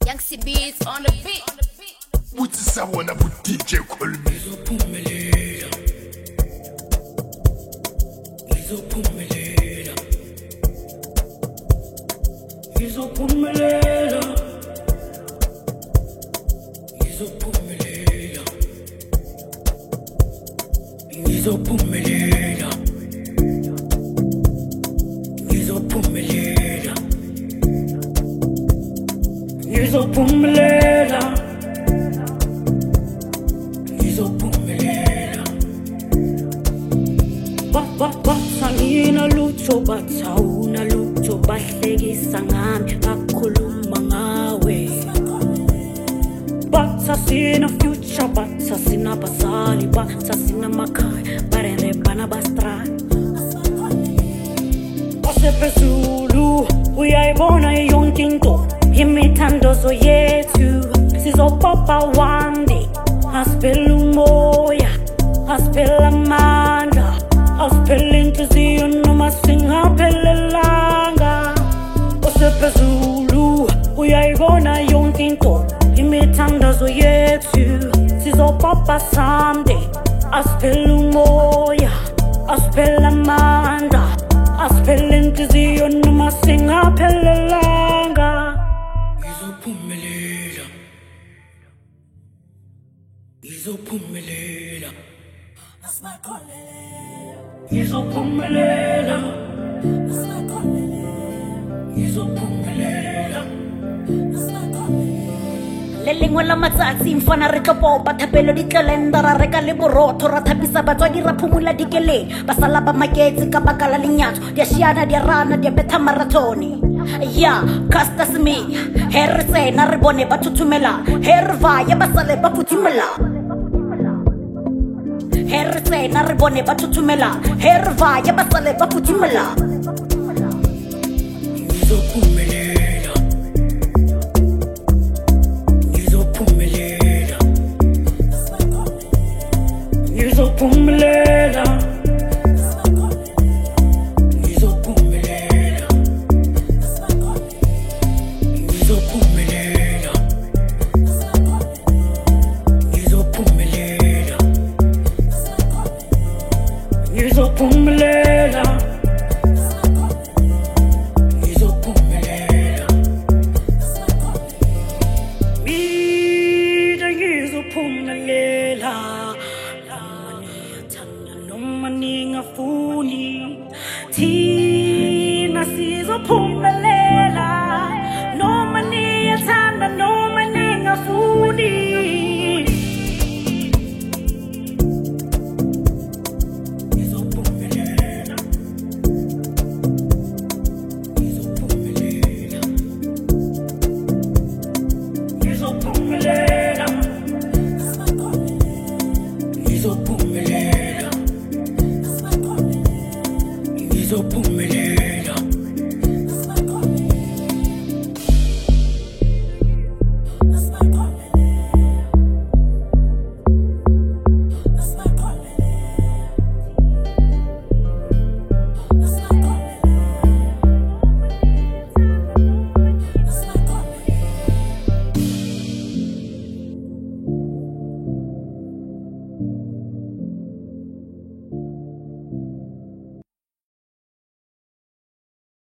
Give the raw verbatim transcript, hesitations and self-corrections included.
Young C Beats on the beat. What's someone about D J call me? Ngizophumela Ngizophumela Ngizophumela Ngizophumela Ngizophumela Ngizophumela Ngizophumela Ngizophumela Ba ba ba sangina lutho bathawuna lutho bahlekisa ngami bakhuluma ngawe Batha sina future batha sina bazali batha sina makhaya barere bana bastra Osephezulu uyayibona yonke into imithandazo yethu sizopapa one day Aspela umoya, aspela amandla, aspela inhliziyo noma singaphelelanga Osephezulu uyayibona yonke into imithandazo yethu sizopapa someday Aspela umoya, aspela amandla, aspela inhliziyo noma singaphelelanga Ngizophumelela Ngizophumelela Ngizophumelela Ngizophumelela Le lengwe la matsatsi mfana re tlo popa thapelo di tlelenda ra reka le borotho ra thapisa batswadi ra phumula dikele ba sala ba maketse ka baka la lenyatso dia shiana dia rana dia betha marathoni ya Caster Semenya he re tsena re bone ba thuthumela he re vaya ba sale ba futhumela he re tsena re bone ba thuthumela he re vaya ba sale ba futhumela Ngizophumelela Ngizophumelela Ngizophumelela Ngizophumelela Ngizophumelela Ngizophumelela Ngizophumelela Ngizophumelela Mina ngizophumelela noma niyathanda noma ningafuni thina sizophumelela